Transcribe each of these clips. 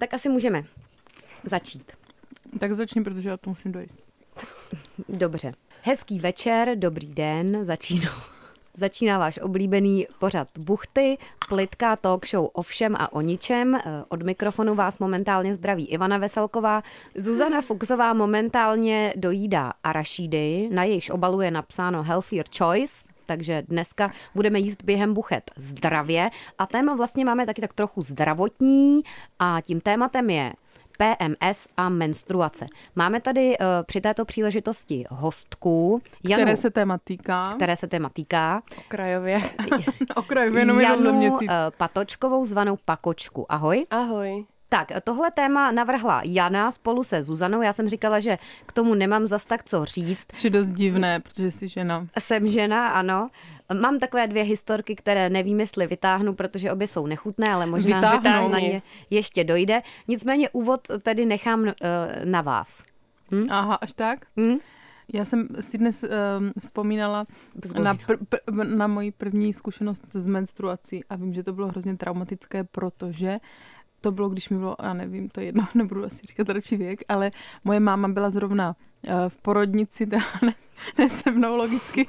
Tak asi můžeme začít. Tak začni, protože já to musím dojít. Dobře. Hezký večer, dobrý den, začíná váš oblíbený pořad Buchty, plitká talk show o všem a o ničem. Od mikrofonu vás momentálně zdraví Ivana Veselková. Zuzana Fuchsová momentálně dojídá arašídy, na jejichž obalu je napsáno Healthier Choice, takže dneska budeme jíst během buchet zdravě. A téma vlastně máme taky tak trochu zdravotní a tím tématem je PMS a menstruace. Máme tady při této příležitosti hostku Janu, které se téma týká. Okrajově. Okrajově jenom Janu měsíc. Patočkovou zvanou Pakočku. Ahoj. Ahoj. Tak, tohle téma navrhla Jana spolu se Zuzanou. Já jsem říkala, že k tomu nemám zas tak co říct. Což je dost divné, protože jsi žena. Jsem žena, ano. Mám takové 2 historky, které nevím, jestli vytáhnu, protože obě jsou nechutné, ale možná na ně ještě dojde. Nicméně úvod tady nechám na vás. Aha, až tak? Já jsem si dnes vzpomínala na moji první zkušenost s menstruací a vím, že to bylo hrozně traumatické, protože to bylo, když mi bylo, já nevím, to je jedno, nebudu asi říkat radši věk, ale moje máma byla zrovna v porodnici, teda ne se mnou logicky,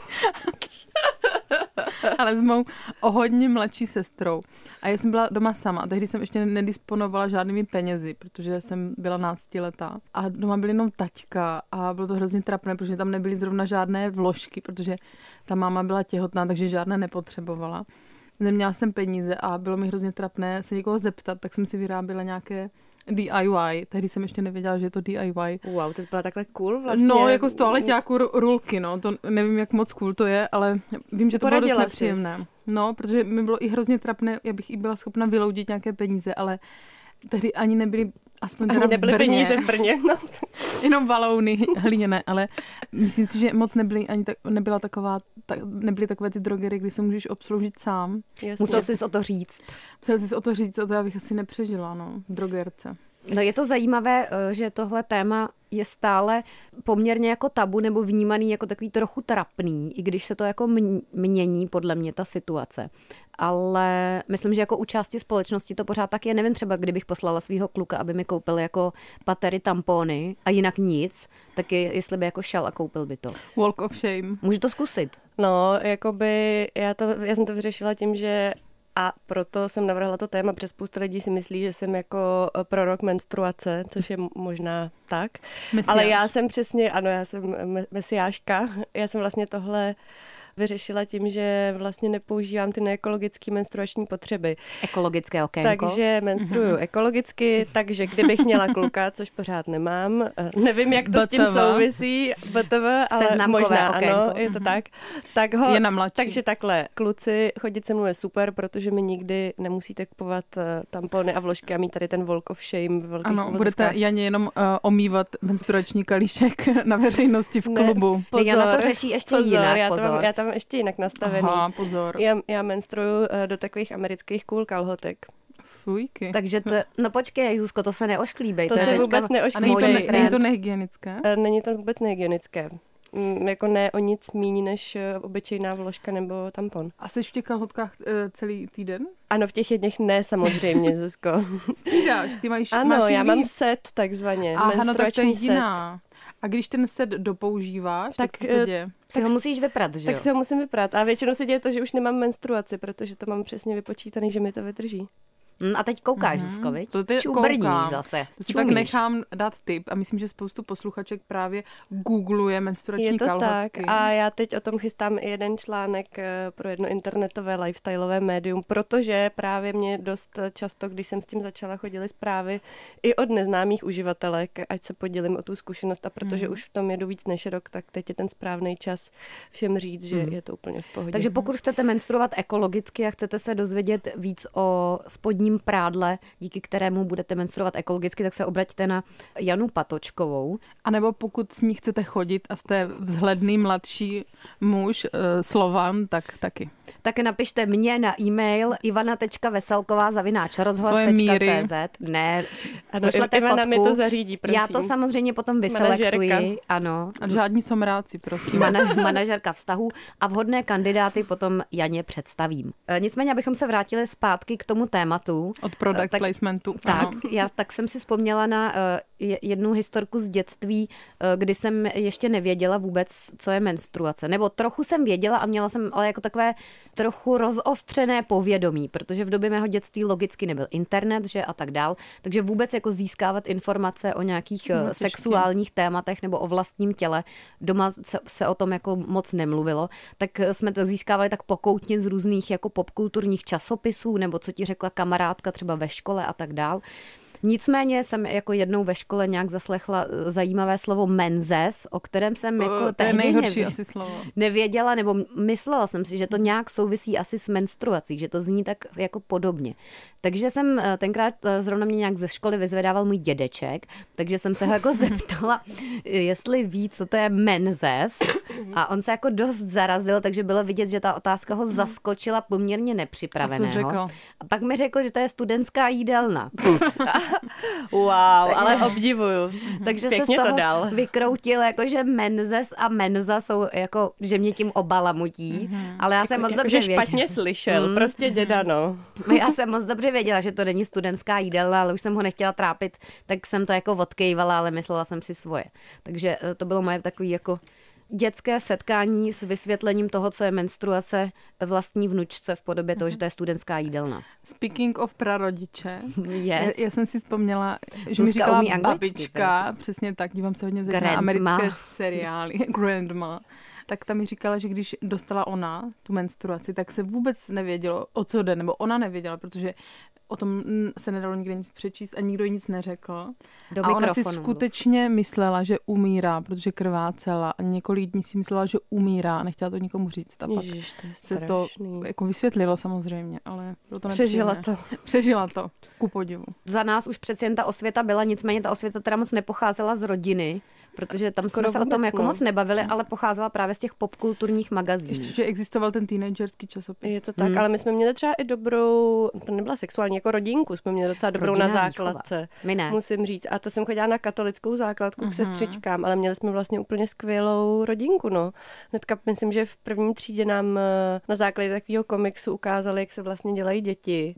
ale s mou o hodně mladší sestrou. A já jsem byla doma sama a tehdy jsem ještě nedisponovala žádnými penězi, protože jsem byla náctiletá. A doma byl jenom taťka a bylo to hrozně trapné, protože tam nebyly zrovna žádné vložky, protože ta máma byla těhotná, takže žádné nepotřebovala. Neměla jsem peníze a bylo mi hrozně trapné se někoho zeptat, tak jsem si vyráběla nějaké DIY. Tehdy jsem ještě nevěděla, že je to DIY. Wow, to byla takhle cool vlastně. No, jako z toaleťáku rulky, no. To nevím, jak moc cool to je, ale vím, že to bylo dost nepříjemné. No, protože mi bylo i hrozně trapné, já bych i byla schopna vyloudit nějaké peníze, ale tehdy ani nebyly aspoň teda nebyly peníze v Brně. No. Jenom balouny hliněné, ale myslím si, že moc nebyly takové ty drogery, kdy se můžeš obsloužit sám. Jasně. Musel jsi o to říct. O to já bych asi nepřežila, no, v drogerce. No je to zajímavé, že tohle téma je stále poměrně jako tabu nebo vnímaný jako takový trochu trapný, i když se to jako mění podle mě ta situace. Ale myslím, že jako u části společnosti to pořád tak je. Nevím, třeba kdybych poslala svého kluka, aby mi koupil jako patery, tampony a jinak nic, tak jestli by jako šel a koupil by to. Walk of shame. Můžu to zkusit. No, jakoby já jsem to vyřešila tím, že a proto jsem navrhla to téma, protože spousta lidí si myslí, že jsem jako prorok menstruace, což je možná tak. Mesiáš. Ale já jsem přesně, ano, já jsem mesiáška. Já jsem vlastně tohle vyřešila tím, že vlastně nepoužívám ty neekologické menstruační potřeby. Ekologické okénko. Takže menstruuju ekologicky, takže kdybych měla kluka, což pořád nemám, nevím, jak to s tím souvisí, ale možná okénko. Ano, je to tak. Tak ho, je na mladší. Takže takhle, kluci, chodit se mnou je super, protože mi nikdy nemusíte kupovat tampony a vložky a mít tady ten walk of shame v velkých uvozovkách. Budete Janě jenom omývat menstruační kalíšek na veřejnosti v klubu. Ne, pozor, Jana to řeší ještě jinak, já tam ještě jinak nastavený. Aha, pozor. Já menstruuju do takových amerických cool kalhotek. Fujky. Takže to, no počkej, Zuzko, to se neošklíbej. To se vůbec neošklíbej. Není to nehygienické? Není to vůbec nehygienické. Jako ne o nic míň než obyčejná vložka nebo tampon. A jsi v těch kalhotkách celý týden? Ano, v těch jedněch ne, samozřejmě, Zuzko. Střídáš, ty máš ano, já mám set takzvaně, menstruační set. A když ten set dopoužíváš, tak co se děje? Si ho musíš vyprat, že jo? Tak si ho musím vyprat. A většinou se děje to, že už nemám menstruaci, protože to mám přesně vypočítaný, že mi to vydrží. A teď koukáš, Zuzko, viď? To ty Čubrníš zase. To si tak nechám dát tip a myslím, že spoustu posluchaček právě googluje menstruační kalhotky. Je to tak a já teď o tom chystám i jeden článek pro jedno internetové lifestyleové médium, protože právě mě dost často, když jsem s tím začala, chodily zprávy i od neznámých uživatelek, ať se podělím o tu zkušenost a protože už v tom jedu víc než rok, tak teď je ten správný čas všem říct, že je to úplně v pohodě. Takže pokud chcete menstruovat ekologicky a chcete se dozvědět víc o spodním prádle, díky kterému budete menstruovat ekologicky, tak se obraťte na Janu Patočkovou. A nebo pokud s ní chcete chodit a jste vzhledný mladší muž, Slovan, tak taky. Tak napište mě na e-mail ivana.veselková@rozhlas.cz. Ne, pošlete Ivana fotku. mi to zařídí, prosím. Já to samozřejmě potom vyselektuji. Ano. A žádní somráci, prosím. Manažerka vztahů a vhodné kandidáty potom Janě představím. Nicméně, abychom se vrátili zpátky k tomu tématu, placementu. Od product placementu. Tak, tak jsem si vzpomněla na jednu historku z dětství, kdy jsem ještě nevěděla vůbec, co je menstruace. Nebo trochu jsem věděla a měla jsem ale jako takové trochu rozostřené povědomí, protože v době mého dětství logicky nebyl internet, že a tak dál. Takže vůbec jako získávat informace o nějakých sexuálních tématech nebo o vlastním těle. Doma se o tom jako moc nemluvilo. Tak jsme to získávali tak pokoutně z různých jako popkulturních časopisů nebo co ti řekla kamarádka třeba ve škole a tak dál. Nicméně jsem jako jednou ve škole nějak zaslechla zajímavé slovo menzes, o kterém jsem jako tehdy nevěděla, nebo myslela jsem si, že to nějak souvisí asi s menstruací, že to zní tak jako podobně. Takže jsem tenkrát zrovna mě nějak ze školy vyzvedával můj dědeček, takže jsem se ho jako zeptala, jestli ví, co to je menzes, a on se jako dost zarazil, takže bylo vidět, že ta otázka ho zaskočila poměrně nepřipraveného. A co řekl? A pak mi řekl, že to je studentská jídelna. Wow, ale obdivuju. Takže se z toho vykroutil, jako že menzes a menza jsou jako, že mě tím obalamutí, ale já jsem moc dobře věděla. Špatně slyšel, prostě děda, no. Já jsem moc dobře věděla, že to není studentská jídelna, ale už jsem ho nechtěla trápit, tak jsem to jako odkejvala, ale myslela jsem si svoje. Takže to bylo moje takový jako dětské setkání s vysvětlením toho, co je menstruace vlastní vnučce v podobě toho, že to je studentská jídelna. Speaking of prarodiče, yes. já jsem si vzpomněla, že mi říkala babička, přesně tak, dívám se hodně na americké seriály, Grandma, tak tam mi říkala, že když dostala ona tu menstruaci, tak se vůbec nevědělo, o co jde, nebo ona nevěděla, protože o tom se nedalo nikde nic přečíst a nikdo jí nic neřekl. A ona si skutečně myslela, že umírá, protože krvácela a několik dní si myslela, že umírá a nechtěla to nikomu říct. A pak Ježiš, to je se to jako vysvětlilo samozřejmě, ale bylo to Přežila to, ku podivu. Za nás už přeci jen ta osvěta byla, nicméně ta osvěta teda moc nepocházela z rodiny, protože tam jsme se o tom jako moc nebavili, ale pocházela právě z těch popkulturních magazínů. Ještě, že existoval ten teenagerský časopis. Je to tak, ale my jsme měli třeba i dobrou, to nebyla sexuální, jako rodinku jsme měli docela dobrou na základce. My ne. Musím říct. A to jsem chodila na katolickou základku k sestřičkám, ale měli jsme vlastně úplně skvělou rodinku, no. Hnedka, myslím, že v první třídě nám na základě takového komiksu ukázali, jak se vlastně dělají děti.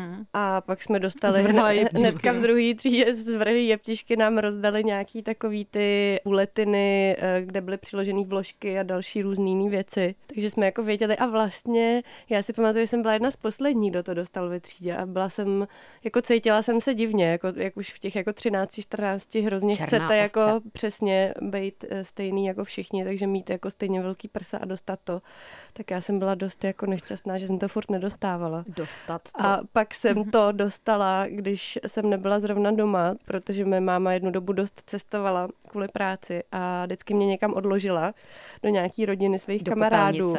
A pak jsme dostali hnedka v druhé třídě zvrhlý jeptišky nám rozdali nějaký takový ty buletiny, kde byly přiložený vložky a další různý jiný věci. Takže jsme jako věděli a vlastně já si pamatuju, že jsem byla jedna z posledních, kdo to dostal ve třídě a byla jsem, jako cítila jsem se divně, jako, jak už v těch jako 13-14 hrozně černá chcete ovce. jako přesně být stejný jako všichni, takže mít jako stejně velký prsa a dostat to. Tak já jsem byla dost jako nešťastná, že jsem to furt nedostávala. Dostat to. A pak jsem to dostala, když jsem nebyla zrovna doma, protože mé máma jednu dobu dost cestovala kvůli práci a vždycky mě někam odložila do nějaký rodiny svých kamarádů.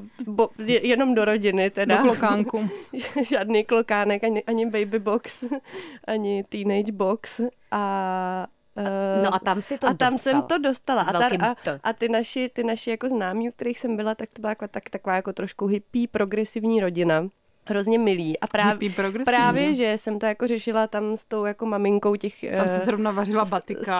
Jenom do rodiny teda. Do klokánku. Žádný klokánek, ani baby box, ani teenage box. No a tam si to a tam dostala. jsem to dostala. A ty naši jako známí, u kterých jsem byla, tak to byla taková jako trošku hippie, progresivní rodina. Hrozně milý. A právě, že jsem to jako řešila tam s tou jako maminkou těch... Tam se zrovna vařila batika.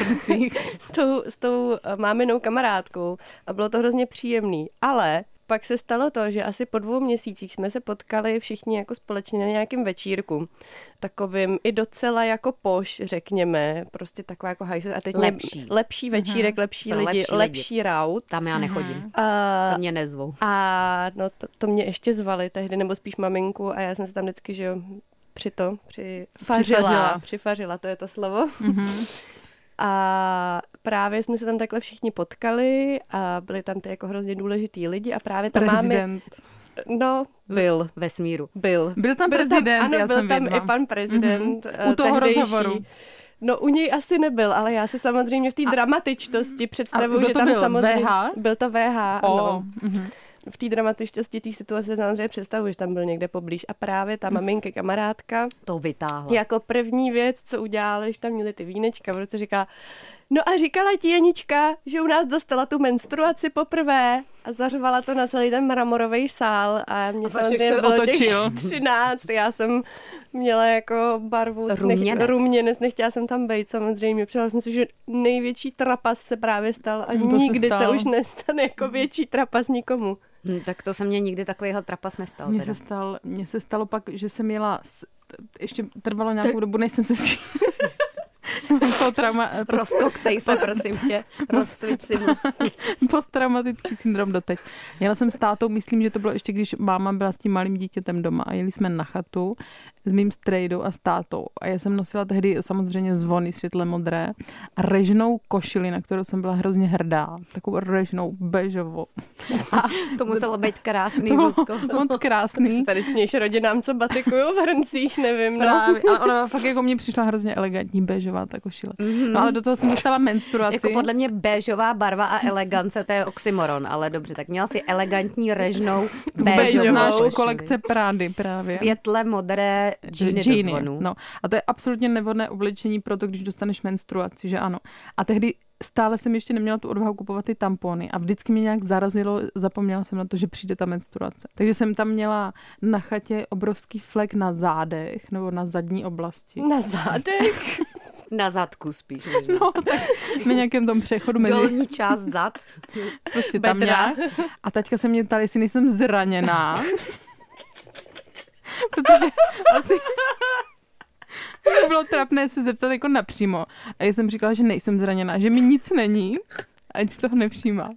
S tou máminou kamarádkou. A bylo to hrozně příjemný. Ale pak se stalo to, že asi po 2 měsících jsme se potkali všichni jako společně na nějakém večírku. Takovým i docela jako poš, řekněme. Prostě taková jako hajs. A teď lepší večírek, lepší lidi, lepší raut. Tam já nechodím. Tam mě nezvou. A no to mě ještě zvali tehdy, nebo spíš maminku a já jsem se tam vždycky, že jo, přifařila, to je to slovo. A právě jsme se tam takhle všichni potkali a byli tam ty jako hrozně důležitý lidi a právě tam prezident. Byl. Vesmíru. Byl tam prezident, ano, já byl jsem tam vědma. i pan prezident. U toho tehdejší. rozhovoru. No u něj asi nebyl, ale já si samozřejmě v té dramatičnosti představuji, že tam byl? samozřejmě... VH? Byl to VH, ano. V té dramatičnosti té situace samozřejmě představuji, že tam byl někde poblíž. A právě ta maminka, kamarádka, to vytáhla. Jako první věc, co udělala, když tam měli ty vínečka, v roce říká, no a říkala ti Janička, že u nás dostala tu menstruaci poprvé a zařvala to na celý ten mramorový sál a mě samozřejmě bylo těch 13, já jsem měla jako barvu ruměnec, nechtěla jsem tam být samozřejmě, přijala jsem si, že největší trapas se právě stal a nikdy se už nestane jako větší trapas nikomu. Tak to se mně nikdy takovýhle trapas nestal. Mně se stalo pak, že jsem jela, ještě trvalo nějakou dobu, než jsem se Rozkoktej se, prosím tě. Rozcvič si mu. Posttraumatický syndrom doteď. Jela jsem s tátou, myslím, že to bylo ještě, když máma byla s tím malým dítětem doma a jeli jsme na chatu s mým strejdou a s tátou. A já jsem nosila tehdy samozřejmě zvony světle modré a režnou košili, na kterou jsem byla hrozně hrdá. Takovou režnou bežovou. A to muselo být krásný, Zuzko. Moc krásný. Tady směješ rodinám, co batikují v hrncích, nevím. Právě, ale ona fakt jako mně přišla hrozně elegantní bežová ta košile. No ale do toho jsem dostala menstruaci. Jako podle mě béžová barva a elegance, to je oxymoron, ale dobře, tak měla si elegantní režnou béžovou kolekce Prády právě. Světle modré džíny do zvonu. No. A to je absolutně nevhodné oblečení pro to, když dostaneš menstruaci, že ano. A tehdy stále jsem ještě neměla tu odvahu kupovat ty tampony a vždycky mě nějak zarazilo, zapomněla jsem na to, že přijde ta menstruace. Takže jsem tam měla na chatě obrovský flek na zádech nebo na zadní oblasti. Na zádech? Na zadku spíš. Možná. No, tak na nějakém tom přechodu mezi... Dolní část zad. Prostě tam nějak. A taťka se mě ptala, jestli nejsem zraněná. Protože asi... bylo trapné se zeptat jako napřímo. A já jsem říkala, že nejsem zraněná, že mi nic není, ať si toho nevšímá.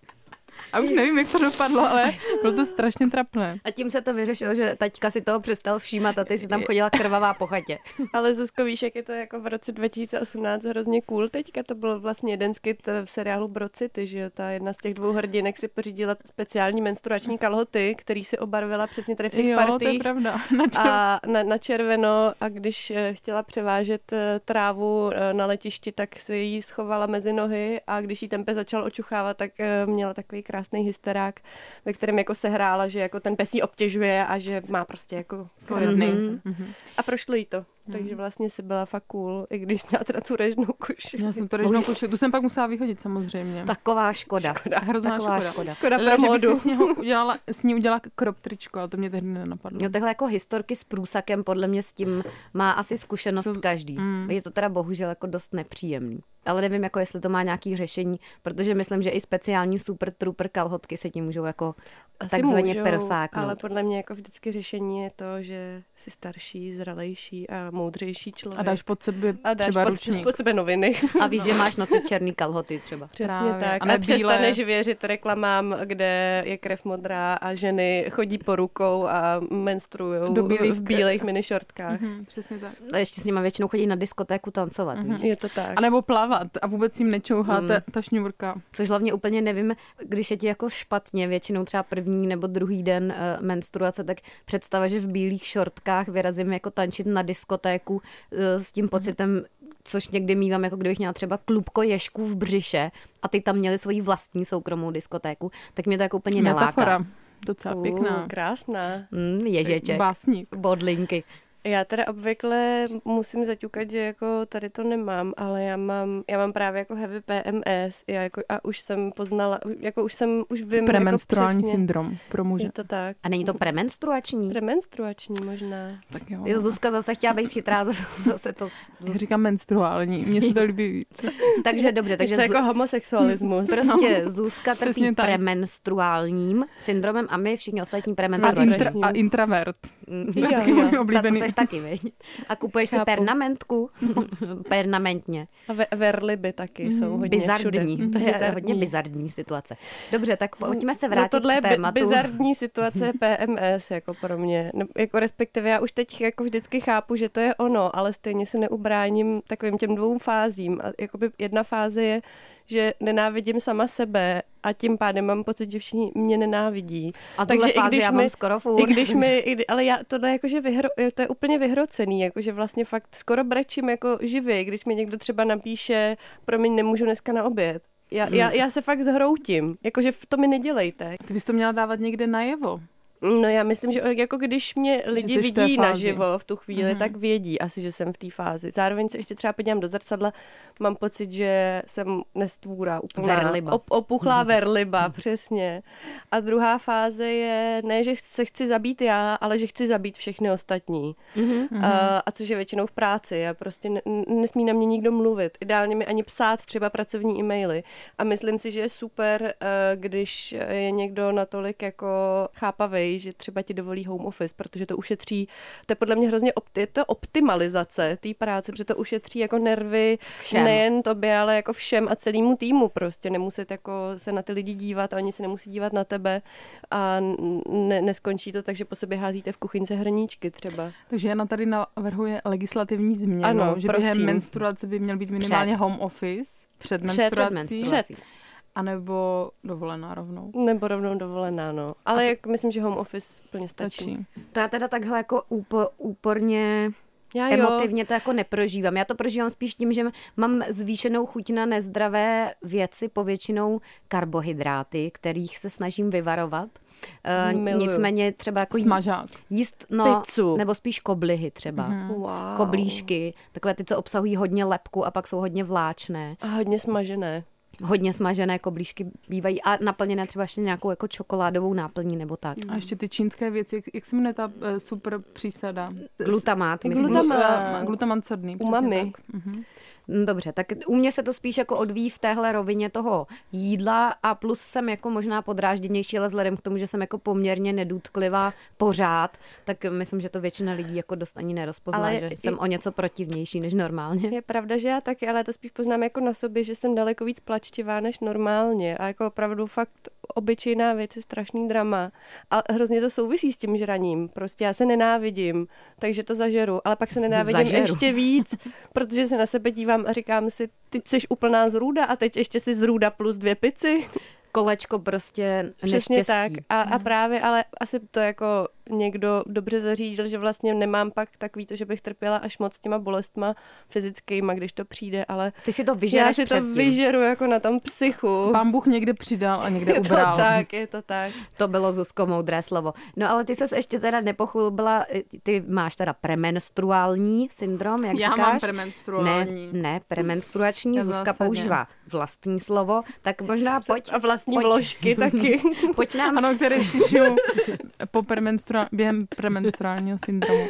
A už nevím, jak to dopadlo, ale bylo to strašně trapné. A tím se to vyřešilo, že taťka si toho přestal všímat a ty si tam chodila krvavá po chatě. Ale Zuzko, víš, jak je to jako v roce 2018 hrozně cool teďka? To byl vlastně jeden skit v seriálu Broad City, že jo? Ta jedna z těch dvou hrdinek si pořídila speciální menstruační kalhoty, který si obarvila přesně tady v těch partích. To je pravda. Na červeno a když chtěla převážet trávu na letišti, tak si ji schovala mezi nohy a když jí ten pes začal očuchávat, tak měla takový krásný hysterák, ve kterém jako se hrála, že jako ten pes jí obtěžuje a že má prostě jako Mm-hmm. A prošlo jí to. Takže vlastně si byla fakt cool, i když měla teda tu režnou koši. Já jsem to režnou koši, tu jsem pak musela vyhodit samozřejmě. Taková škoda. Hrozná škoda. Škoda pro módu. S ní udělala crop tričko, ale to mě tehdy nenapadlo. Jo, takhle jako historky s průsakem, podle mě s tím má asi zkušenost každý. Je to teda bohužel jako dost nepříjemný. Ale nevím, jako jestli to má nějaký řešení, protože myslím, že i speciální super trooper kalhotky se tím můžou jako asi takzvaně persáknout. Ale podle mě jako vždycky řešení je to, že jsi starší, zralejší a moudřejší člověk. A dáš pod sebe třeba ručník. Pod sebe noviny. A víš, že máš nosit černý kalhoty třeba. Přesně tak. A přestaneš věřit reklamám, kde je krev modrá a ženy chodí po rukou a menstruujou v bílých minišortkách. Přesně tak. A ještě s nima většinou chodí na diskotéku tancovat. Je to tak. A nebo plavat a vůbec jim nečouhá ta šňůrka. Což hlavně úplně nevím, když je ti jako špatně, většinou třeba první nebo druhý den menstruace, tak představa, že v bílých šortkách vyrazím jako tančit na diskotéku s tím pocitem, což někdy mívám, jako kdybych měla třeba klubko ježků v břiše a ty tam měli svoji vlastní soukromou diskotéku, tak mě to jako úplně neláká. Metafora. Docela pěkná. Krásná. Ježeček. Básník. Bodlinky. Já teda obvykle musím zaťukat, že jako tady to nemám, ale já mám právě jako heavy PMS. A už jsem poznala, už vím premenstruální jako syndrom pro muže. Je to tak. A není to premenstruační? Premenstruační možná. Tak jo. Zuzka zase chtěla být chytrá, zase to... Říkám menstruální, mně se to líbí víc. Takže dobře, takže... To jako homosexualismus. Prostě Zuzka trpí premenstruálním syndromem a my všichni ostatní premenstruační. A intravert. Jo. To seš taky, veď? A kupuješ si pernamentku? Pernamentně. A verliby taky jsou hodně bizardní. Všude. To je hodně bizardní situace. Dobře, tak pojďme se vrátit k tématu. Tohle je bizardní situace PMS jako pro mě. Jako respektive já už teď jako vždycky chápu, že to je ono, ale stejně se neubráním takovým těm dvou fázím. A jakoby jedna fáze je, že nenávidím sama sebe a tím pádem mám pocit, že všichni mě nenávidí. A takže i když já mám skoro furt. Ale já tohle jakože to je úplně vyhrocený, jakože vlastně fakt skoro brečím jako živý, když mi někdo třeba napíše, promiň, nemůžu dneska na oběd. Já se fakt zhroutím, jakože to mi nedělejte. Ty bys to měla dávat někde najevo. No já myslím, že jako když mě lidi vidí naživo v tu chvíli, tak vědí asi, že jsem v té fázi. Zároveň se ještě třeba podívám do zrcadla, mám pocit, že jsem nestvůra, úplná verliba. Opuchlá verliba, přesně. A druhá fáze je, ne, že se chci zabít já, ale že chci zabít všechny ostatní. A což je většinou v práci. A prostě nesmí na mě nikdo mluvit. Ideálně mi ani psát třeba pracovní e-maily. A myslím si, že je super, když je někdo natolik jako chápavý, že třeba ti dovolí home office, protože to ušetří, to je podle mě hrozně je to optimalizace té práce, protože to ušetří jako nervy všem. Nejen tobě, ale jako všem a celému týmu prostě. Nemuset jako se na ty lidi dívat a oni se nemusí dívat na tebe a neskončí to tak, že po sobě házíte v kuchyňce hrníčky třeba. Takže Jana tady navrhuje legislativní změnu, ano, že během menstruace by měl být minimálně home office před menstruací. A nebo dovolená rovnou. Nebo rovnou dovolená, no. Ale jak myslím, že home office plně stačí. To já teda takhle jako úporně emotivně to jako neprožívám. Já to prožívám spíš tím, že mám zvýšenou chuť na nezdravé věci, povětšinou karbohydráty, kterých se snažím vyvarovat. Nicméně třeba jako jíst pizzu. Nebo spíš koblihy třeba. Koblížky, takové ty, co obsahují hodně lepku a pak jsou hodně vláčné. A hodně smažené. Hodně smažené koblížky bývají a naplněné třeba ještě nějakou jako čokoládovou náplní nebo tak. A ještě ty čínské věci, jak se jmenuje ta super přísada? Glutamát. Glutamát sodný. Umami. Dobře, tak u mě se to spíš jako odvíjí v téhle rovině toho jídla a plus jsem jako možná podrážděnější, ale vzhledem k tomu, že jsem jako poměrně nedůtklivá pořád, tak myslím, že to většina lidí jako dost ani nerozpozná, že jsem o něco protivnější než normálně. Je pravda, že já taky, ale to spíš poznám jako na sobě, že jsem daleko víc plačtivá než normálně a jako opravdu fakt obyčejná věc je strašný drama. A hrozně to souvisí s tím žraním. Prostě já se nenávidím, takže to zažeru, ale pak se nenávidím ještě víc, protože se na sebe dívám a říkám si, ty jsi úplná zrůda a teď ještě si zrůda plus 2 pici. Kolečko prostě přesně tak. A právě, ale asi to jako někdo dobře zařídil, že vlastně nemám pak takový to, že bych trpěla až moc těma bolestma fyzickýma, když to přijde, ale ty si to vyžereš já si to vyžeru jako na tom psychu. Pán Bůh někde přidal a někde ubral. Je to tak. To bylo, Zuzko, moudré slovo. No ale ty ses ještě teda nepochlubila, ty máš teda premenstruální syndrom, jak říkáš? Já mám premenstruální. Ne, premenstruační, Zuzka používá vlastní slovo, tak možná pojď. A vlastní vložky taky. Pojď nám. Ano, které si šiju po během premenstruálního syndromu.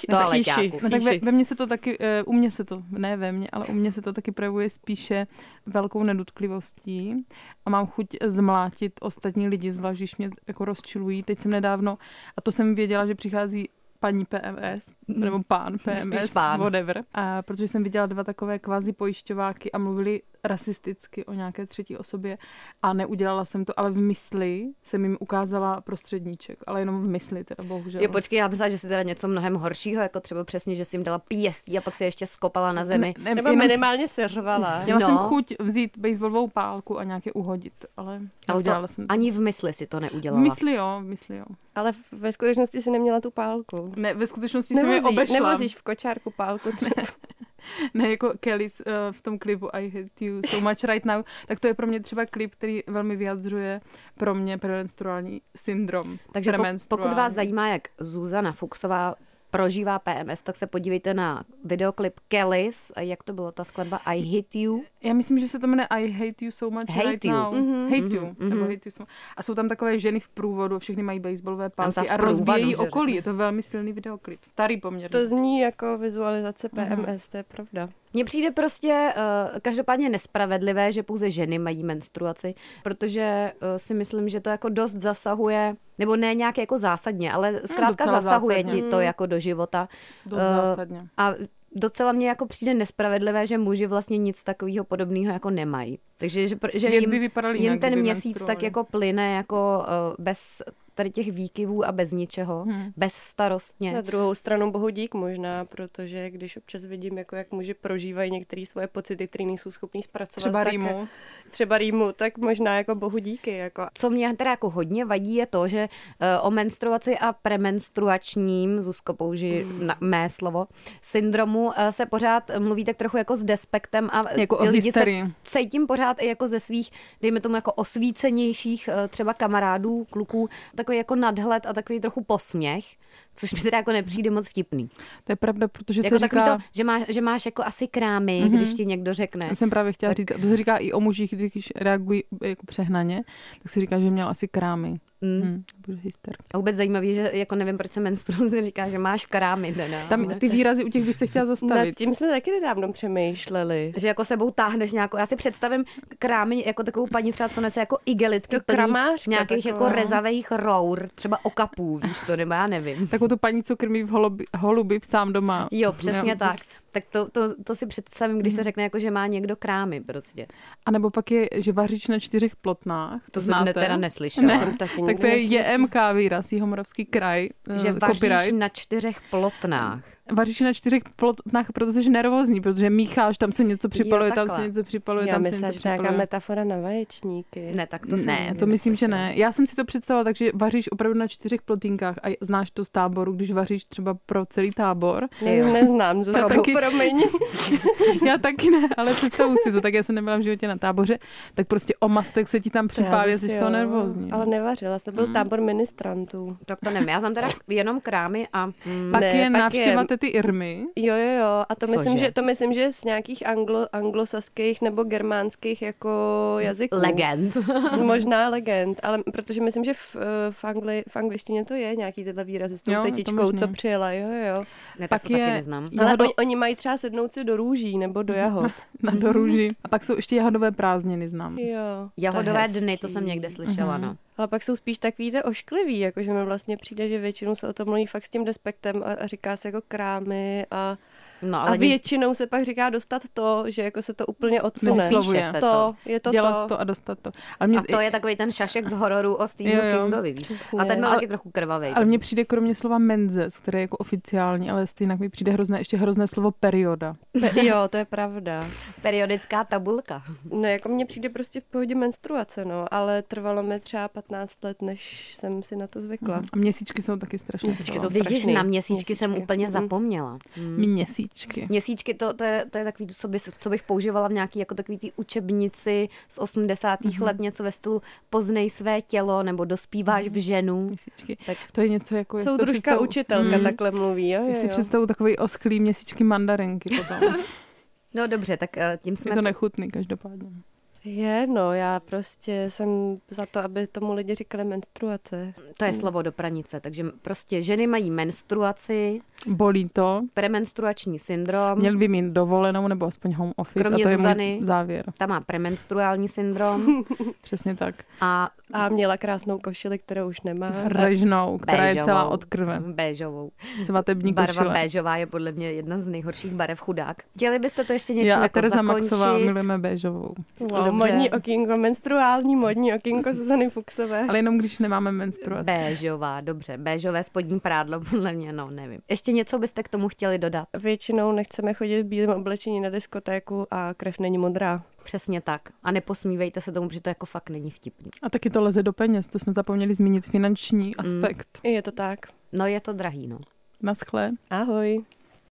No tak ve mně se to taky, u mě se to, ne ve mně, ale u mě se to taky projevuje spíše velkou nedutklivostí a mám chuť zmlátit ostatní lidi, zvlášť když mě jako rozčilují. Teď jsem nedávno, a to jsem věděla, že přichází paní PMS, nebo pán PMS, whatever. A protože jsem viděla 2 takové kvazi pojišťováky a mluvili rasisticky o nějaké třetí osobě a neudělala jsem to, ale v mysli jsem jim ukázala prostředníček, ale jenom v mysli teda, bohužel. Jo, počkej, já myslela, že si teda něco mnohem horšího, jako třeba přesně, že si jim dala pěstí a pak se ještě skopala na zemi. Nebo minimálně se řvala. Měla jsem chuť vzít baseballovou pálku a nějaké uhodit, ale neudělala jsem to. Ani v mysli si to neudělala. V mysli jo. Ale ve skutečnosti si neměla tu pálku. Ne, ve skutečnosti jsem je obešla. Nevozíš v kočárku pálku třeba. Ne, jako Kelly v tom klipu I Hate You So Much Right Now, tak to je pro mě třeba klip, který velmi vyjadřuje pro mě premenstruální syndrom. Takže pokud vás zajímá, jak Zuzana Fuchsová prožívá PMS, tak se podívejte na videoklip Kellys, jak to bylo ta skladba I Hate You. Já myslím, že se to jmenuje I Hate You So Much Right Now. Hate You. Nebo Hate You So. A jsou tam takové ženy v průvodu, všechny mají baseballové pálky a rozbíjejí okolí. Je to velmi silný videoklip. Starý poměrně. To zní jako vizualizace PMS, to je pravda. Mně přijde prostě každopádně nespravedlivé, že pouze ženy mají menstruaci, protože si myslím, že to jako dost zasahuje, nebo ne nějak jako zásadně, ale zkrátka zasahuje zásadně. Ti to jako do života. Dost zásadně. A docela mě jako přijde nespravedlivé, že muži vlastně nic takového podobného jako nemají. Takže že jim ten měsíc tak jako plyne jako bez tady těch výkyvů a bez ničeho, bezstarostně. Na druhou stranu bohu dík možná, protože když občas vidím, jako jak muži prožívají některé svoje pocity, které nejsou schopní zpracovat. Třeba rýmu, tak možná jako bohu díky. Jako. Co mě teda jako hodně vadí je to, že o menstruaci a premenstruačním, Zuzko použij mé slovo, syndromu se pořád mluví tak trochu jako s despektem a jako lidi se cítím pořád i jako ze svých, dejme tomu jako osvícenějších třeba kamarádů, kluků, tak takový jako nadhled a takový trochu posměch, což mi teda jako nepřijde moc vtipný. To je pravda, protože jako se říká... To, že máš jako asi krámy, když ti někdo řekne. Já jsem právě chtěla říct, to se říká i o mužích, když reagují jako přehnaně, tak se říká, že měl asi krámy. Bude hysterka. A vůbec zajímavý, že jako nevím, proč se menstruace říká, že máš krámy. Teda. Tam ty výrazy u těch bych se chtěla zastavit. Nad tím jsme taky nedávno přemýšleli. Že jako sebou táhneš nějakou, já si představím krámy jako takovou paní třeba, co nese jako igelitky plný nějakých taková. Jako rezavých rour, třeba okapů, víš co, nebo já nevím. Takovou tu paní, co krmí holuby v sám doma. Jo, přesně tak. Tak to si představím, když se řekne, jako, že má někdo krámy prostě. A nebo pak je, že vařič na 4 plotnách. To jsem teda neslyšela. Ne, tak to je JMK výraz, Jihomoravský kraj. Že vaříš na 4 plotnách. Vaříš na 4 plotnách, protože jsi nervózní, protože mícháš, tam se něco připaluje, tam se něco připaluje, tam se něco připaluje. Já myslím, že nějaká metafora na vaječníky. Ne, tak to to myslím, že ne. Já jsem si to představila, takže vaříš opravdu na 4 plotínkách a znáš to z táboru, když vaříš třeba pro celý tábor. Neznám, promiň. Já taky ne, ale představuji si to, tak já jsem nebyla v životě na táboře, tak prostě o mastek se ti tam připálí, jsi z toho nervózní. Ale nevařila, to byl tábor ministrantů. Tak to nevím, já jsem teda jenom krámy a... Pak je návštěva tety Irmy. Jo, a to myslím, že z nějakých anglosaských nebo germánských jako jazyků. Legend. Možná legend, ale protože myslím, že v angličtině to je nějaký tyhle výrazy s tou tetičkou, co přijela, jo. Ne, tak to taky neznám. Ale oni mají třeba sednout si do růží nebo do jahod. Do růží. A pak jsou ještě jahodové prázdniny, znám. Jo. Jahodové dny, to jsem někde slyšela, no. Ale pak jsou spíš tak více ošklivý, jakože mi vlastně přijde, že většinou se o tom mluví fakt s tím despektem a říká se jako krámy a většinou se pak říká dostat to, že jako se to úplně odsune. Se to. Je to dělat to a dostat to. Ale to je takový ten šašek z hororu o Stephen Kingovi, víš? A ten byl taky trochu krvavý. Ale mně přijde kromě slova menzes, které je jako oficiální, ale stejně mi přijde ještě hrozné slovo perioda. Jo, to je pravda. Periodická tabulka. No jako mně přijde prostě v pohodě menstruace, no, ale trvalo mi třeba 15 let, než jsem si na to zvykla. A měsíčky jsou taky strašné. Vidíš, na měsíčky jsem úplně zapomněla. Měsíčky, to je takový, co bych používala v nějaký jako takový tý učebnici z 80. let, něco ve stylu poznej své tělo, nebo dospíváš v ženu. Tak to je něco jako... Soudružka učitelka takhle mluví, jo. Já si představu takový oschlý měsíčky mandarinky potom. No dobře, tak tím jsme... Je to nechutný každopádně. Já prostě jsem za to, aby tomu lidi říkali menstruace. To je slovo do pranice, takže prostě ženy mají menstruaci. Bolí to. Premenstruační syndrom. Měl by mít dovolenou nebo aspoň home office. Kromě a to Zuzany, je můj závěr. Ta má premenstruální syndrom. Přesně tak. A měla krásnou košili, kterou už nemá. Režnou, která je celá od krve. Béžovou. Svatební barva košile. Béžová je podle mě jedna z nejhorších barev chudák. Chtěli byste to ještě něčím jako jako Tereza zakončit? Maxová milujeme béžovou. Wow, modní okýnko, menstruální modní okýnko Zuzany Fuchsové. Ale jenom když nemáme menstruaci. Béžová, dobře. Béžové spodní prádlo, podle mě, no nevím. Ještě něco byste k tomu chtěli dodat? Většinou nechceme chodit v bílém oblečení na diskotéku a krev není modrá. Přesně tak. A neposmívejte se tomu, protože to jako fakt není vtipný. A taky to leze do peněz, to jsme zapomněli zmínit finanční aspekt. Je to tak. No je to drahý, no. Naschle. Ahoj.